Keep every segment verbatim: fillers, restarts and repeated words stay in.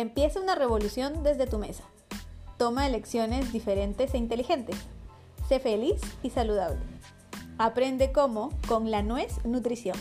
Empieza una revolución desde tu mesa. Toma elecciones diferentes e inteligentes. Sé feliz y saludable. Aprende cómo con La Nuez Nutrición.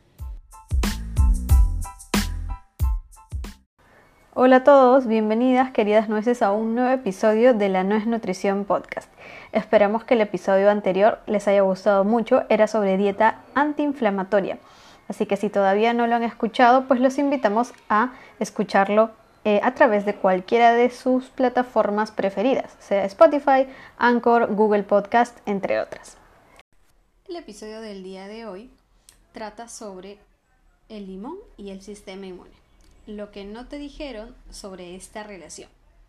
Hola a todos, bienvenidas queridas nueces a un nuevo episodio de La Nuez Nutrición Podcast. Esperamos que el episodio anterior les haya gustado mucho, era sobre dieta antiinflamatoria. Así que si todavía no lo han escuchado, pues los invitamos a escucharlo eh, a través de cualquiera de sus plataformas preferidas, sea Spotify, Anchor, Google Podcast, entre otras. El episodio del día de hoy trata sobre el limón y el sistema inmune. Lo que no te dijeron sobre esta relación.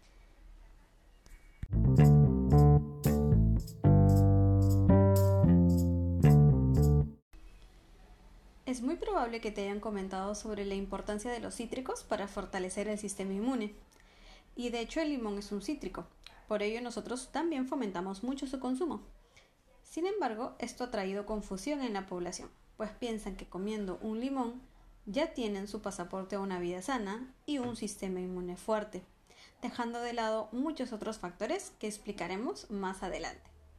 Es muy probable que te hayan comentado sobre la importancia de los cítricos para fortalecer el sistema inmune. Y de hecho el limón es un cítrico, por ello nosotros también fomentamos mucho su consumo. Sin embargo, esto ha traído confusión en la población, pues piensan que comiendo un limón ya tienen su pasaporte a una vida sana y un sistema inmune fuerte, dejando de lado muchos otros factores que explicaremos más adelante.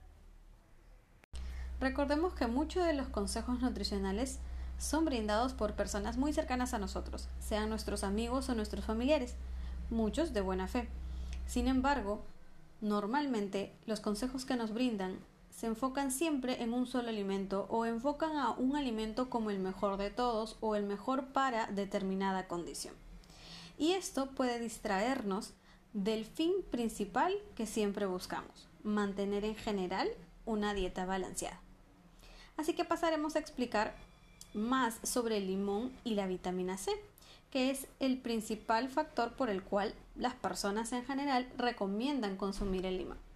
Recordemos que muchos de los consejos nutricionales son brindados por personas muy cercanas a nosotros, sean nuestros amigos o nuestros familiares, muchos de buena fe. Sin embargo, normalmente los consejos que nos brindan se enfocan siempre en un solo alimento o enfocan a un alimento como el mejor de todos o el mejor para determinada condición. Y esto puede distraernos del fin principal que siempre buscamos, mantener en general una dieta balanceada. Así que pasaremos a explicar más sobre el limón y la vitamina C, que es el principal factor por el cual las personas en general recomiendan consumir el limón.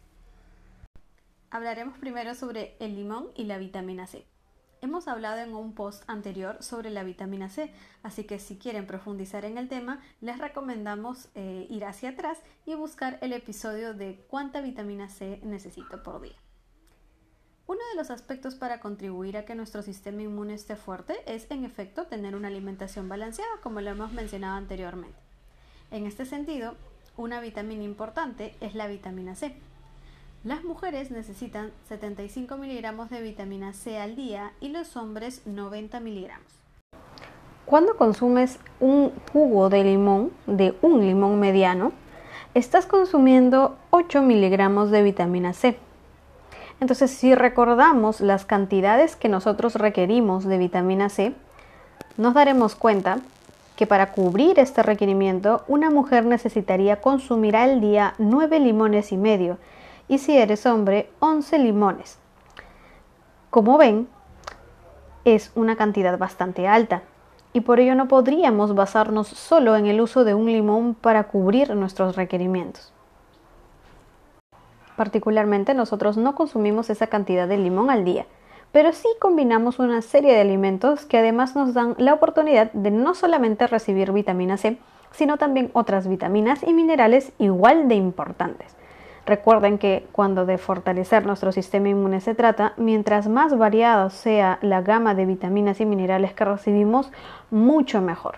Hablaremos primero sobre el limón y la vitamina C. Hemos hablado en un post anterior sobre la vitamina C, así que si quieren profundizar en el tema, les recomendamos eh, ir hacia atrás y buscar el episodio de cuánta vitamina C necesito por día. Uno de los aspectos para contribuir a que nuestro sistema inmune esté fuerte es, en efecto, tener una alimentación balanceada, como lo hemos mencionado anteriormente. En este sentido, una vitamina importante es la vitamina C. Las mujeres necesitan setenta y cinco miligramos de vitamina C al día y los hombres noventa miligramos. Cuando consumes un jugo de limón, de un limón mediano, estás consumiendo ocho miligramos de vitamina C. Entonces, si recordamos las cantidades que nosotros requerimos de vitamina C, nos daremos cuenta que para cubrir este requerimiento, una mujer necesitaría consumir al día nueve limones y medio, y si eres hombre, once limones. Como ven, es una cantidad bastante alta y por ello no podríamos basarnos solo en el uso de un limón para cubrir nuestros requerimientos. Particularmente nosotros no consumimos esa cantidad de limón al día, pero sí combinamos una serie de alimentos que además nos dan la oportunidad de no solamente recibir vitamina C, sino también otras vitaminas y minerales igual de importantes. Recuerden que cuando de fortalecer nuestro sistema inmune se trata, mientras más variada sea la gama de vitaminas y minerales que recibimos, mucho mejor.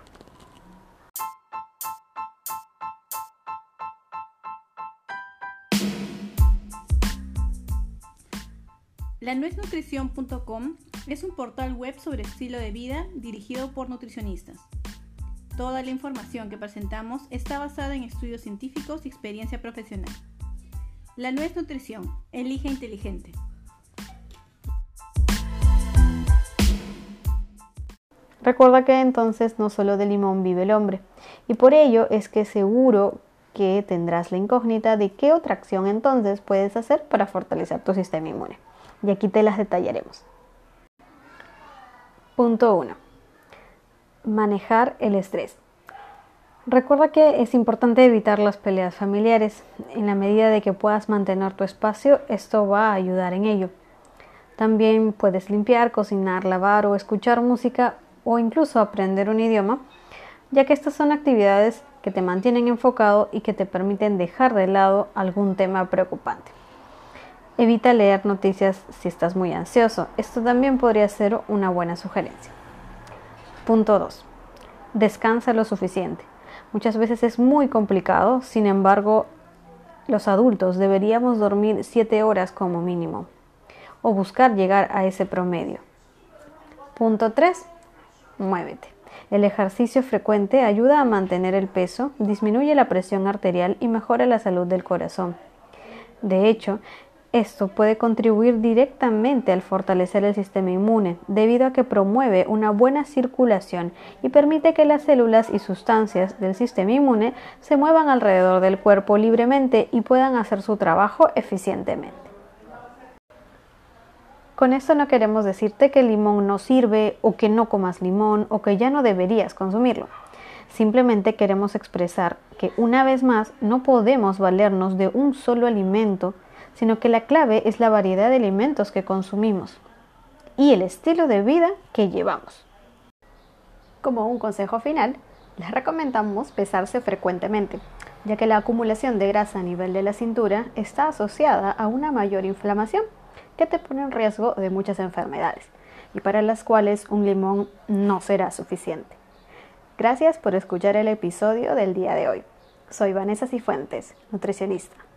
La nuez nutrición punto com es un portal web sobre estilo de vida dirigido por nutricionistas. Toda la información que presentamos está basada en estudios científicos y experiencia profesional. La Nuez Nutrición, elige inteligente. Recuerda que entonces no solo de limón vive el hombre, y por ello es que seguro que tendrás la incógnita de qué otra acción entonces puedes hacer para fortalecer tu sistema inmune. Y aquí te las detallaremos. Punto uno. Manejar el estrés. Recuerda que es importante evitar las peleas familiares. En la medida de que puedas mantener tu espacio, esto va a ayudar en ello. También puedes limpiar, cocinar, lavar o escuchar música o incluso aprender un idioma, ya que estas son actividades que te mantienen enfocado y que te permiten dejar de lado algún tema preocupante. Evita leer noticias si estás muy ansioso. Esto también podría ser una buena sugerencia. Punto dos. Descansa lo suficiente. Muchas veces es muy complicado, sin embargo, los adultos deberíamos dormir siete horas como mínimo o buscar llegar a ese promedio. Punto tres. Muévete. El ejercicio frecuente ayuda a mantener el peso, disminuye la presión arterial y mejora la salud del corazón. De hecho, esto puede contribuir directamente al fortalecer el sistema inmune, debido a que promueve una buena circulación y permite que las células y sustancias del sistema inmune se muevan alrededor del cuerpo libremente y puedan hacer su trabajo eficientemente. Con esto no queremos decirte que el limón no sirve o que no comas limón o que ya no deberías consumirlo. Simplemente queremos expresar que una vez más no podemos valernos de un solo alimento, sino que la clave es la variedad de alimentos que consumimos y el estilo de vida que llevamos. Como un consejo final, les recomendamos pesarse frecuentemente, ya que la acumulación de grasa a nivel de la cintura está asociada a una mayor inflamación que te pone en riesgo de muchas enfermedades y para las cuales un limón no será suficiente. Gracias por escuchar el episodio del día de hoy. Soy Vanessa Cifuentes, nutricionista.